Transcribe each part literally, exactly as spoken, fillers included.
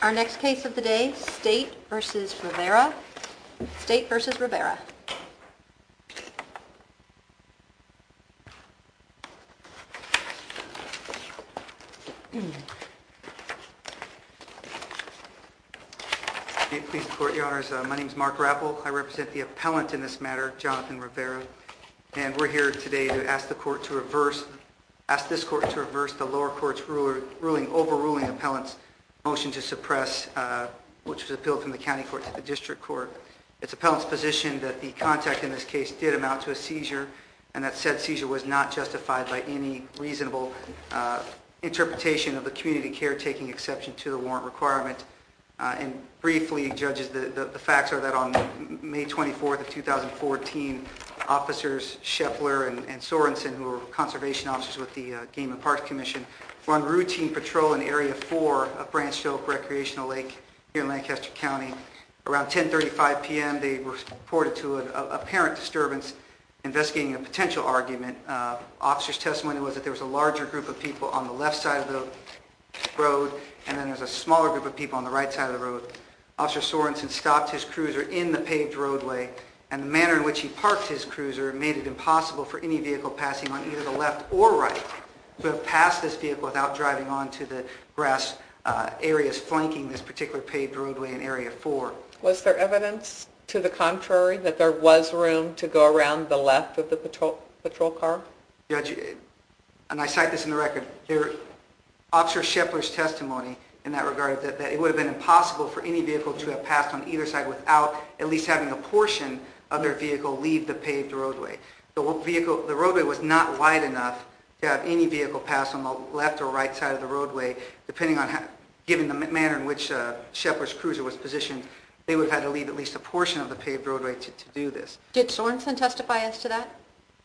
Our next case of the day, State versus Rivera. State versus Rivera. Please, Court, Your Honors. Uh, my name is Mark Rappel. I represent the appellant in this matter, Jonathan Rivera, and we're here today to ask the court to reverse, ask this court to reverse the lower court's ruler, ruling overruling appellant's motion to suppress, uh, which was appealed from the county court to the district court. It's appellant's position that the contact in this case did amount to a seizure, and that said seizure was not justified by any reasonable uh, interpretation of the community caretaking exception to the warrant requirement. Uh, and briefly, judges, the, the, the facts are that on May twenty-fourth of two thousand fourteen, officers Shepler and, and Sorensen, who were conservation officers with the uh, Game and Parks Commission, were on routine patrol in Area four of Branch Oak Recreational Lake here in Lancaster County. Around ten thirty-five p.m., they were reported to an apparent disturbance investigating a potential argument. Uh, officers' testimony was that there was a larger group of people on the left side of the road, and then there's a smaller group of people on the right side of the road. Officer Sorensen stopped his cruiser in the paved roadway, and the manner in which he parked his cruiser made it impossible for any vehicle passing on either the left or right to have passed this vehicle without driving onto the grass uh, areas flanking this particular paved roadway in Area four. Was there evidence to the contrary, that there was room to go around the left of the patrol patrol car? Judge, and I cite this in the record, there, Officer Shepler's testimony in that regard, that, that it would have been impossible for any vehicle to have passed on either side without at least having a portion of their vehicle leave the paved roadway. The vehicle, the roadway was not wide enough to have any vehicle pass on the left or right side of the roadway, depending on how, given the manner in which uh, Shepler's cruiser was positioned. They would have had to leave at least a portion of the paved roadway to, to do this. Did Sorensen testify as to that?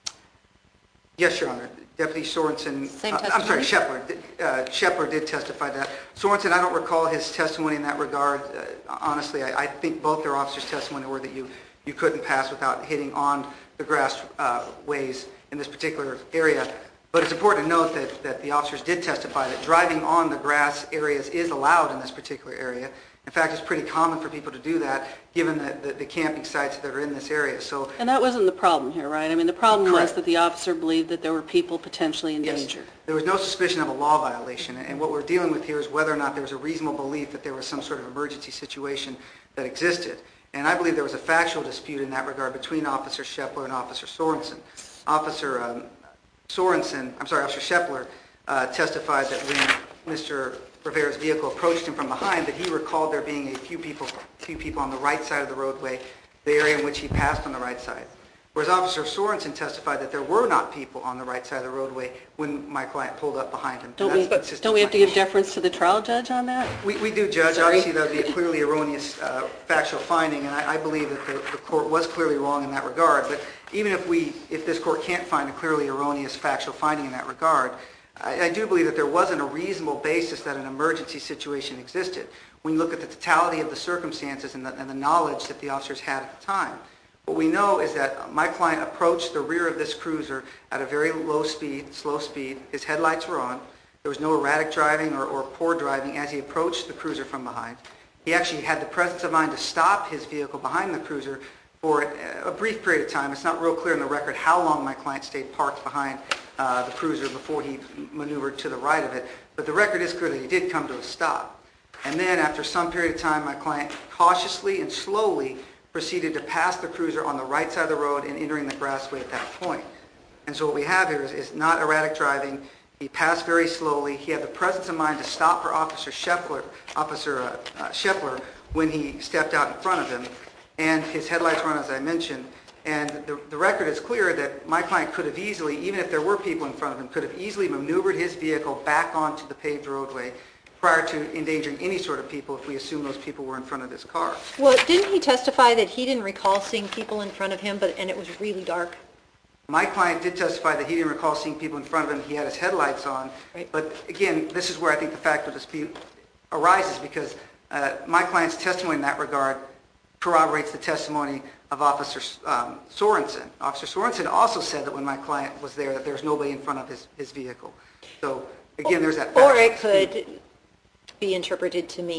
Yes, Your Honor. Deputy Sorensen, Same uh, testimony? I'm sorry, Shepler. Uh, Shepler did testify to that. Sorensen, I don't recall his testimony in that regard. Uh, honestly, I, I think both their officers' testimony were that you, you couldn't pass without hitting on the grass uh, ways in this particular area. But it's important to note that, that the officers did testify that driving on the grass areas is allowed in this particular area. In fact, it's pretty common for people to do that, given the, the, the camping sites that are in this area. So, and that wasn't the problem here, right? I mean, the problem correct. was that the officer believed that there were people potentially in yes, danger. There was no suspicion of a law violation, and what we're dealing with here is whether or not there was a reasonable belief that there was some sort of emergency situation that existed. And I believe there was a factual dispute in that regard between Officer Shepler and Officer Sorensen. Officer um, Sorensen, I'm sorry, Officer Shepler uh, testified that when Mister Rivera's vehicle approached him from behind, that he recalled there being a few people, few people on the right side of the roadway, the area in which he passed on the right side. Whereas Officer Sorensen testified that there were not people on the right side of the roadway when my client pulled up behind him. Don't we, don't we have to give deference to the trial judge on that? We, we do, Judge. Sorry. Obviously, that would be a clearly erroneous uh, factual finding, and I, I believe that the, the court was clearly wrong in that regard. But even if we, if this court can't find a clearly erroneous factual finding in that regard, I, I do believe that there wasn't a reasonable basis that an emergency situation existed. When you look at the totality of the circumstances and the, and the knowledge that the officers had at the time, what we know is that my client approached the rear of this cruiser at a very low speed, slow speed. His headlights were on. There was no erratic driving or, or poor driving as he approached the cruiser from behind. He actually had the presence of mind to stop his vehicle behind the cruiser for a brief period of time. It's not real clear in the record how long my client stayed parked behind uh, the cruiser before he maneuvered to the right of it. But the record is clear that he did come to a stop. And then after some period of time, my client cautiously and slowly proceeded to pass the cruiser on the right side of the road and entering the grassway at that point. And so what we have here is, is not erratic driving. He passed very slowly. He had the presence of mind to stop for Officer Shepler, Officer uh, uh, Shepler when he stepped out in front of him. And his headlights were on, as I mentioned. And the, the record is clear that my client could have easily, even if there were people in front of him, could have easily maneuvered his vehicle back onto the paved roadway prior to endangering any sort of people if we assume those people were in front of this car. Well, didn't he testify that he didn't recall seeing people in front of him, but and it was really dark? My client did testify that he didn't recall seeing people in front of him. He had his headlights on. Right. But again, this is where I think the factual dispute arises, because uh, my client's testimony in that regard corroborates the testimony of Officer um, Sorensen. Officer Sorensen also said that when my client was there that there was nobody in front of his, his vehicle. So again, there's that factual Or it could dispute. be interpreted to mean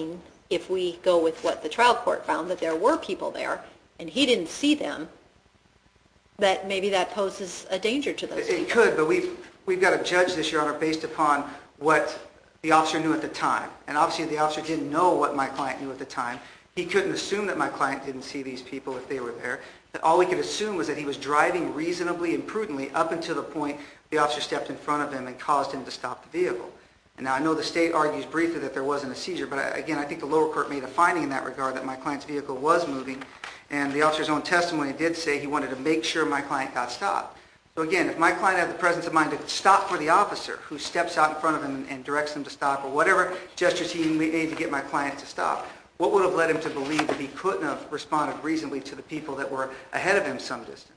if we go with what the trial court found, that there were people there, and he didn't see them, that maybe that poses a danger to those people. It could, but we've, we've got to judge this, Your Honor, based upon what the officer knew at the time. And obviously the officer didn't know what my client knew at the time. He couldn't assume that my client didn't see these people if they were there. All we could assume was that he was driving reasonably and prudently up until the point the officer stepped in front of him and caused him to stop the vehicle. And now I know the state argues briefly that there wasn't a seizure, but I, again, I think the lower court made a finding in that regard that my client's vehicle was moving, and the officer's own testimony did say he wanted to make sure my client got stopped. So again, if my client had the presence of mind to stop for the officer who steps out in front of him and, and directs him to stop, or whatever gestures he made to get my client to stop, what would have led him to believe that he couldn't have responded reasonably to the people that were ahead of him some distance?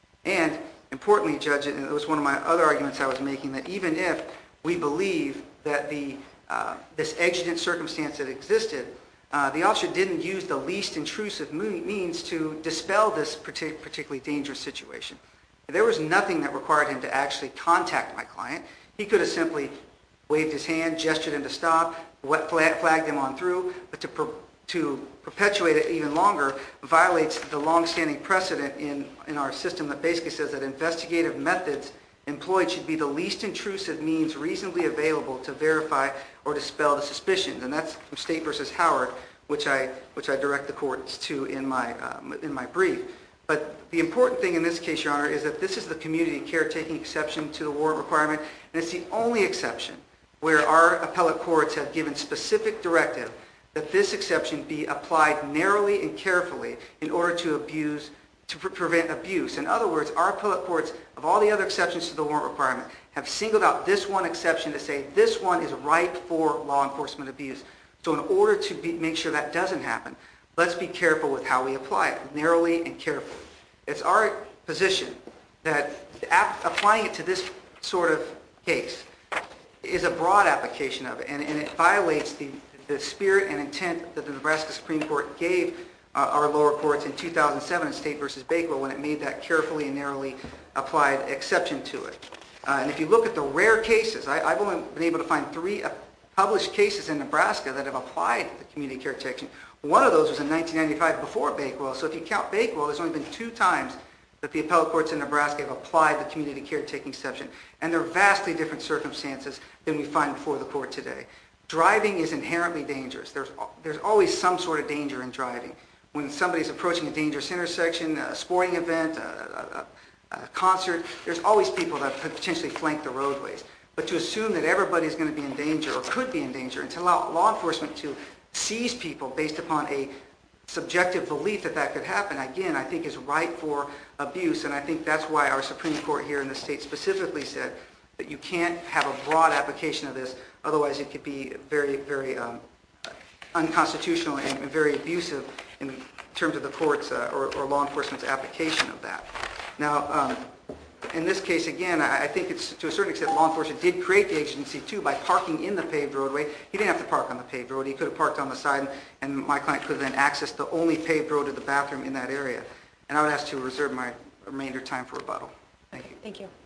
And importantly, Judge, and it was one of my other arguments I was making, that even if we believe that the uh, this exigent circumstance that existed, uh, the officer didn't use the least intrusive means to dispel this partic- particularly dangerous situation. There was nothing that required him to actually contact my client. He could have simply waved his hand, gestured him to stop, flagged him on through, but to per- to perpetuate it even longer violates the long-standing precedent in, in our system that basically says that investigative methods employed should be the least intrusive means reasonably available to verify or dispel the suspicions. And that's from State versus Howard, which I, which I direct the courts to in my, um, in my brief. But the important thing in this case, Your Honor, is that this is the community caretaking exception to the warrant requirement, and it's the only exception where our appellate courts have given specific directive that this exception be applied narrowly and carefully in order to abuse, to pre- prevent abuse. In other words, our appellate courts, of all the other exceptions to the warrant requirement, have singled out this one exception to say this one is ripe for law enforcement abuse. So in order to be, make sure that doesn't happen, let's be careful with how we apply it, narrowly and carefully. It's our position that ap- applying it to this sort of case is a broad application of it, and, and it violates the, the spirit and intent that the Nebraska Supreme Court gave uh, our lower courts in two thousand seven in State versus Bakewell when it made that carefully and narrowly applied exception to it. Uh, and if you look at the rare cases, I, I've only been able to find three uh, published cases in Nebraska that have applied the community caretaking. One of those was in nineteen ninety-five before Bakewell. So if you count Bakewell, there's only been two times that the appellate courts in Nebraska have applied the community caretaking exception. And they're vastly different circumstances than we find before the court today. Driving is inherently dangerous. There's, there's always some sort of danger in driving. When somebody's approaching a dangerous intersection, a sporting event, a, a, a concert, there's always people that potentially flank the roadways. But to assume that everybody's going to be in danger or could be in danger and to allow law enforcement to seize people based upon a subjective belief that that could happen, again, I think is ripe for abuse. And I think that's why our Supreme Court here in the state specifically said that you can't have a broad application of this. Otherwise, it could be very, very um, unconstitutional and very abusive in terms of the court's uh, or, or law enforcement's application of that. Now, um, in this case, again, I think it's to a certain extent law enforcement did create the agency too by parking in the paved roadway. He didn't have to park on the paved road. He could have parked on the side, and my client could have then accessed the only paved road to the bathroom in that area. And I would ask to reserve my remainder time for rebuttal. Thank you. Thank you.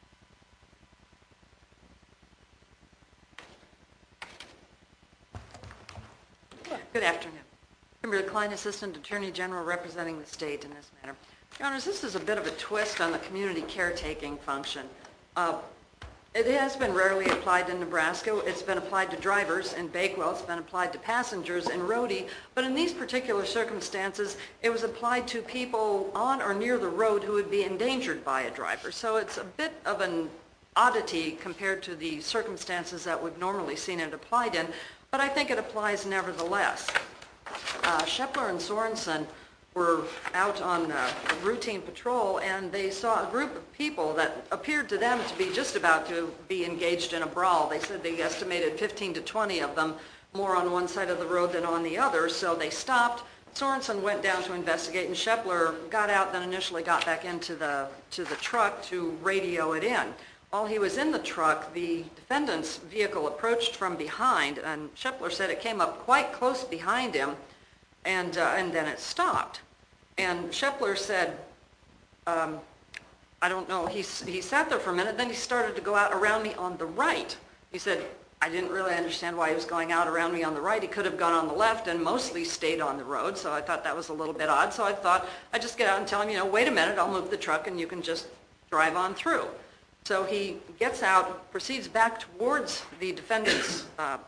Good afternoon. Kimberly Klein, Assistant Attorney General representing the state in this matter. Your Honors, this is a bit of a twist on the community caretaking function. Uh, it has been rarely applied in Nebraska. It's been applied to drivers in Bakewell. It's been applied to passengers in Rhodey. But in these particular circumstances, it was applied to people on or near the road who would be endangered by a driver. So it's a bit of an oddity compared to the circumstances that we've normally seen it applied in. But I think it applies nevertheless. Uh, Shepler and Sorensen were out on uh, routine patrol, and they saw a group of people that appeared to them to be just about to be engaged in a brawl. They said they estimated fifteen to twenty of them, more on one side of the road than on the other, so they stopped. Sorensen went down to investigate, and Shepler got out, then initially got back into the, to the truck to radio it in. While he was in the truck, the defendant's vehicle approached from behind, and Shepler said it came up quite close behind him, and, uh, and then it stopped. And Shepler said, um, I don't know, he, he sat there for a minute, then he started to go out around me on the right. He said, I I didn't really understand why he was going out around me on the right. He could have gone on the left and mostly stayed on the road, so I thought that was a little bit odd. So I thought I'd just get out and tell him, you know, wait a minute, I'll move the truck and you can just drive on through. So he gets out, proceeds back towards the defendant's uh,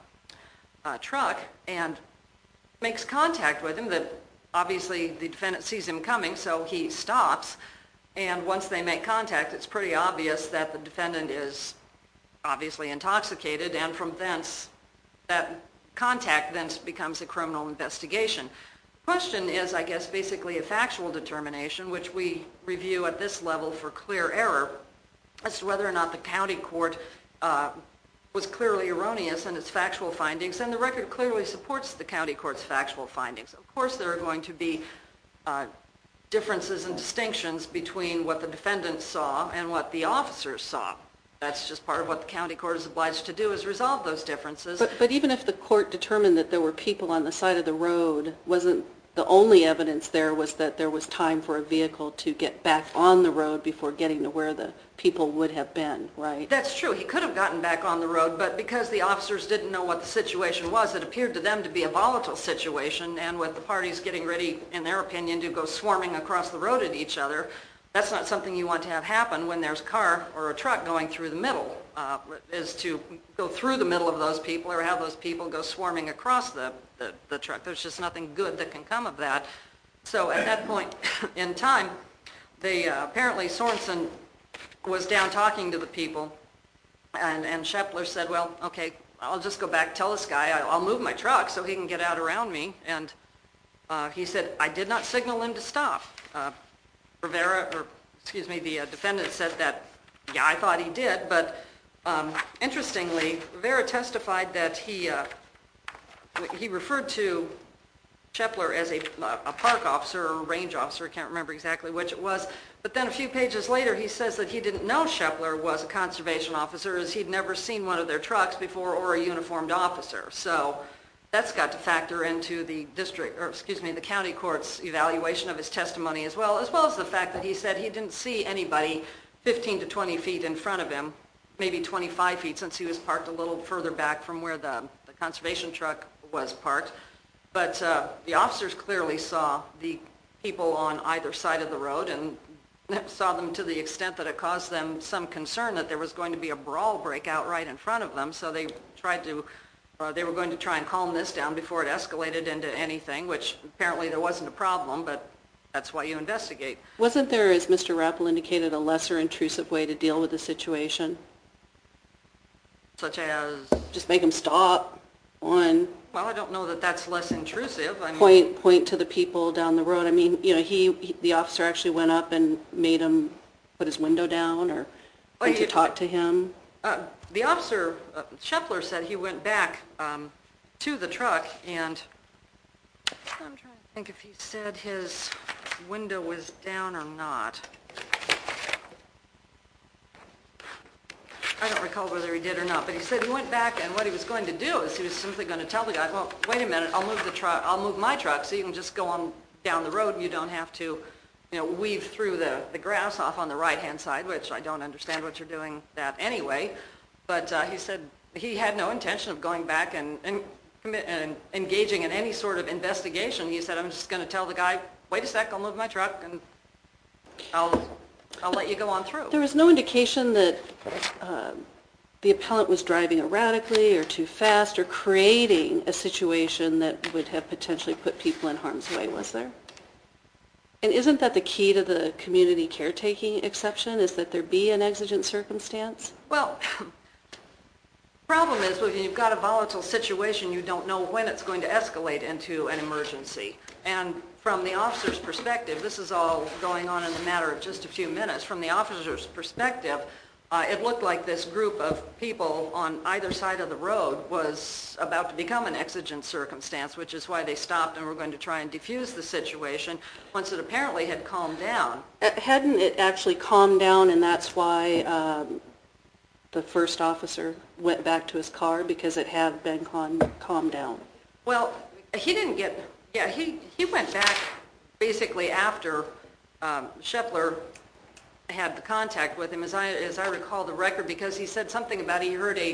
uh, truck and makes contact with him. That obviously the defendant sees him coming, so he stops. And once they make contact, it's pretty obvious that the defendant is obviously intoxicated, and from thence, that contact then becomes a criminal investigation. The question is, I guess, basically a factual determination, which we review at this level for clear error, as to whether or not the county court uh, was clearly erroneous in its factual findings, and the record clearly supports the county court's factual findings. Of course, there are going to be uh, differences and distinctions between what the defendant saw and what the officers saw. That's just part of what the county court is obliged to do, is resolve those differences. But, but even if the court determined that there were people on the side of the road, wasn't the only evidence there was that there was time for a vehicle to get back on the road before getting to where the people would have been, right? That's true. He could have gotten back on the road, but because the officers didn't know what the situation was, it appeared to them to be a volatile situation, and with the parties getting ready, in their opinion, to go swarming across the road at each other, that's not something you want to have happen when there's a car or a truck going through the middle, uh, is to go through the middle of those people or have those people go swarming across the, the, the truck. There's just nothing good that can come of that. So at that point in time, they, uh, apparently Sorensen was down talking to the people, and, and Shepler said, well, okay, I'll just go back, tell this guy I'll, I'll move my truck so he can get out around me. And uh, he said, I did not signal him to stop. Uh, Rivera, or excuse me, the uh, defendant said that, yeah, I thought he did, but um, interestingly, Rivera testified that he uh, he referred to Shepler as a, a park officer or a range officer, I can't remember exactly which it was, but then a few pages later he says that he didn't know Shepler was a conservation officer, as he'd never seen one of their trucks before or a uniformed officer. So that's got to factor into the district, or excuse me, the county court's evaluation of his testimony as well, as well as the fact that he said he didn't see anybody fifteen to twenty feet in front of him, maybe twenty-five feet, since he was parked a little further back from where the, the conservation truck was parked. But uh, the officers clearly saw the people on either side of the road and saw them to the extent that it caused them some concern that there was going to be a brawl break out right in front of them, so they tried to Uh, they were going to try and calm this down before it escalated into anything, which apparently there wasn't a problem, but that's why you investigate. Wasn't there, as Mister Rappel indicated, a lesser intrusive way to deal with the situation? Such as? Just make them stop, one. Well, I don't know that that's less intrusive. I mean, Point, point to the people down the road. I mean, you know, he, he the officer actually went up and made him put his window down or Well, to you- talk to him. Uh, the officer, uh, Shepler, said he went back um, to the truck, and I'm trying to think if he said his window was down or not. I don't recall whether he did or not, but he said he went back, and what he was going to do is he was simply going to tell the guy, well, wait a minute, I'll move the truck, I'll move my truck, so you can just go on down the road, and you don't have to, you know, weave through the, the grass off on the right-hand side, which I don't understand what you're doing that anyway. But uh, he said he had no intention of going back and, and, commit, and engaging in any sort of investigation. He said, I'm just going to tell the guy, wait a sec, I'll move my truck, and I'll, I'll let you go on through. There was no indication that uh, the appellant was driving erratically or too fast or creating a situation that would have potentially put people in harm's way, was there? And isn't that the key to the community caretaking exception, is that there be an exigent circumstance? Well, the problem is when you've got a volatile situation, you don't know when it's going to escalate into an emergency. And from the officer's perspective, this is all going on in the matter of just a few minutes. From the officer's perspective, uh, it looked like this group of people on either side of the road was about to become an exigent circumstance, which is why they stopped and were going to try and defuse the situation once it apparently had calmed down. Uh, Hadn't it actually calmed down, and that's why um, the first officer went back to his car, because it had been calm, calmed down? Well, he didn't get, yeah, he, he went back basically after um, Shepler had the contact with him, as I, as I recall the record, because he said something about he heard a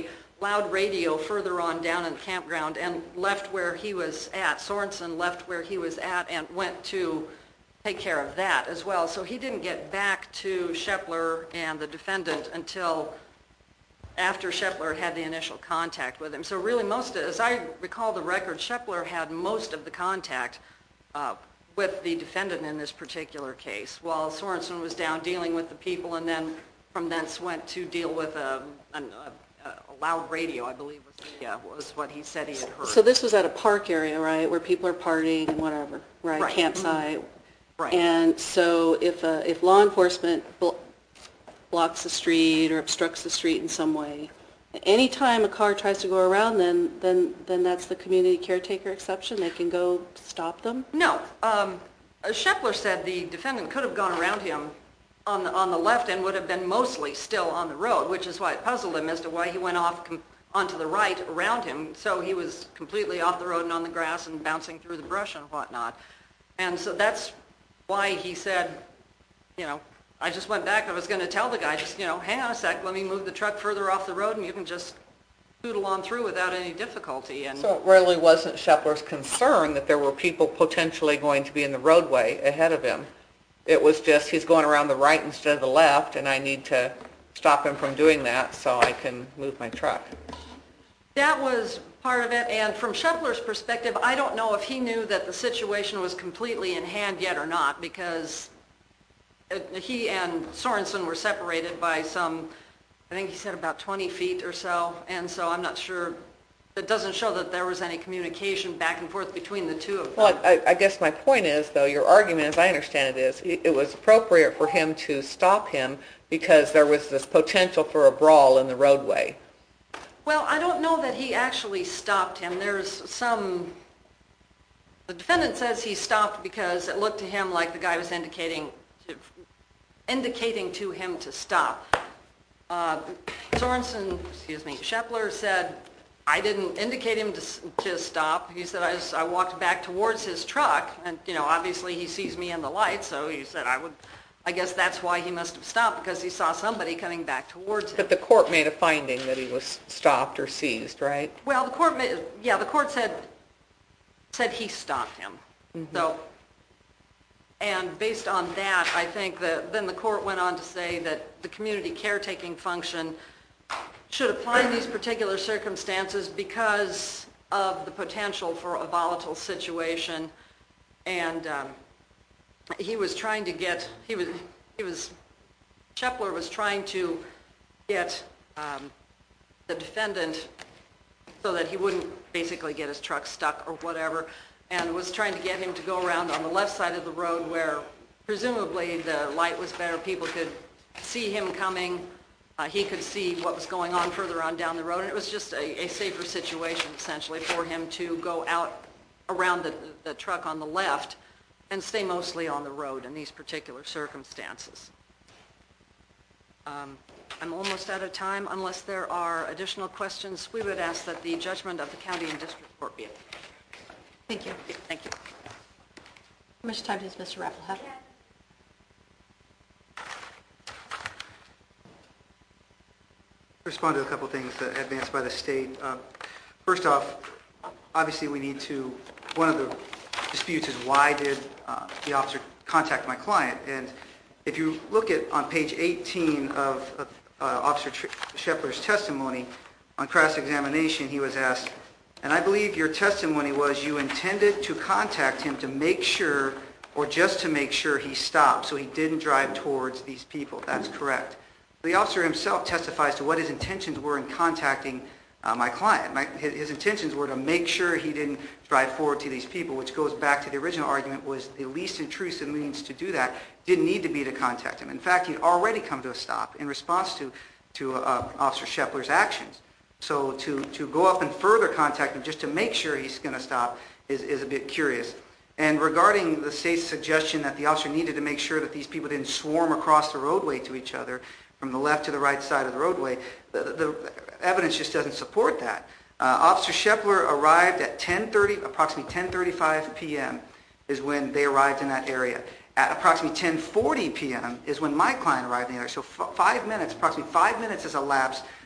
loud radio further on down in the campground and left where he was at. Sorensen left where he was at and went to take care of that as well. So he didn't get back to Shepler and the defendant until after Shepler had the initial contact with him. So really most, as I recall the record, Shepler had most of the contact uh, with the defendant in this particular case, while Sorensen was down dealing with the people and then from thence went to deal with a, a, a loud radio, I believe was, the, uh, was what he said he had heard. So this was at a park area, right, where people are partying and whatever, right, Right. campsite. Mm-hmm. Right. And so if, uh, if law enforcement blo- blocks the street or obstructs the street in some way, anytime a car tries to go around, then, then, then that's the community caretaker exception? They can go stop them? No. Um, Shepler said the defendant could have gone around him on the, on the left and would have been mostly still on the road, which is why it puzzled him as to why he went off com- onto the right around him. So he was completely off the road and on the grass and bouncing through the brush and whatnot. And so that's why he said, you know, I just went back. I was going to tell the guy, just, you know, hang on a sec, let me move the truck further off the road and you can just poodle on through without any difficulty. And So it really wasn't Shepler's concern that there were people potentially going to be in the roadway ahead of him. It was just he's going around the right instead of the left, and I need to stop him from doing that so I can move my truck. that was part of it. And from Shepler's perspective, I don't know if he knew that the situation was completely in hand yet or not, because it, he and Sorensen were separated by some, I think he said about twenty feet or so, and so I'm not sure. It doesn't show that there was any communication back and forth between the two of them. Well, I, I guess my point is, though, your argument, as I understand it, is it it was appropriate for him to stop him because there was this potential for a brawl in the roadway. Well, I don't know that he actually stopped him. There's some, the defendant says he stopped because it looked to him like the guy was indicating to, indicating to him to stop. Uh, Sorensen, excuse me, Shepler said, I didn't indicate him to, to stop. He said, I, just, I walked back towards his truck, and, you know, obviously he sees me in the light, so he said, I would, I guess that's why he must have stopped, because he saw somebody coming back towards him. But the court made a finding that he was stopped or seized, right? Well, the court made, yeah, the court said, said he stopped him. Mm-hmm. So, and based on that, I think that then the court went on to say that the community caretaking function should apply in these particular circumstances because of the potential for a volatile situation. And um, he was trying to get, he was, he was, Shepler was trying to get um, the defendant so that he wouldn't basically get his truck stuck or whatever, and was trying to get him to go around on the left side of the road where presumably the light was better, people could see him coming. Uh, he could see what was going on further on down the road, and it was just a, a safer situation, essentially, for him to go out around the, the truck on the left and stay mostly on the road in these particular circumstances. Um, I'm almost out of time. Unless there are additional questions, we would ask that the judgment of the county and district court be upheld. Thank you. Thank you. How much time does Mister Raffel have? Respond to a couple things that advanced by the state. Uh, First off, obviously we need to, one of the disputes is why did uh, the officer contact my client? And if you look at on page eighteen of, of uh, Officer Shepler's testimony, on cross-examination he was asked, and I believe your testimony was you intended to contact him to make sure, or just to make sure he stopped so he didn't drive towards these people. That's correct. The officer himself testifies to what his intentions were in contacting uh, my client. My, his, his intentions were to make sure he didn't drive forward to these people, which goes back to the original argument was the least intrusive means to do that didn't need to be to contact him. In fact, he'd already come to a stop in response to, to uh, Officer Shepler's actions. So to, to go up and further contact him just to make sure he's going to stop is, is a bit curious. And regarding the state's suggestion that the officer needed to make sure that these people didn't swarm across the roadway to each other, from the left to the right side of the roadway, the, the evidence just doesn't support that. Uh, Officer Shepler arrived at ten thirty, approximately ten thirty-five p.m. is when they arrived in that area. At approximately ten forty p.m. is when my client arrived in there. So f- five minutes, approximately five minutes has elapsed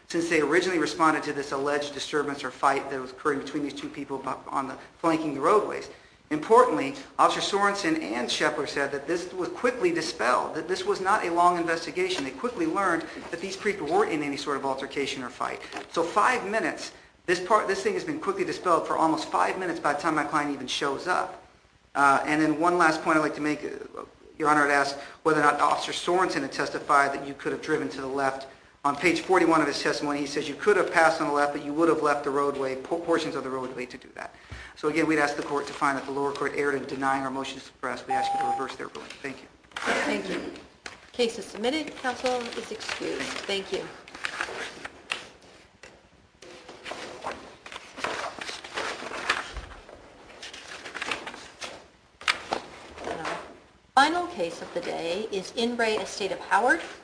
since they originally responded to this alleged disturbance or fight that was occurring between these two people on the flanking the roadways. Importantly, Officer Sorensen and Shepler said that this was quickly dispelled, that this was not a long investigation. They quickly learned that these people weren't in any sort of altercation or fight. So five minutes, this part, this thing has been quickly dispelled for almost five minutes by the time my client even shows up. Uh, and then one last point I'd like to make, uh, Your Honor had asked whether or not Officer Sorensen had testified that you could have driven to the left. On page forty-one of his testimony, he says you could have passed on the left, but you would have left the roadway, portions of the roadway to do that. So again, we'd ask the court to find that the lower court erred in denying our motion to suppress. We ask you to reverse their ruling. Thank you. Thank you. Case is submitted. Counsel is excused. Thank you. And our final case of the day is In Re Estate of Howard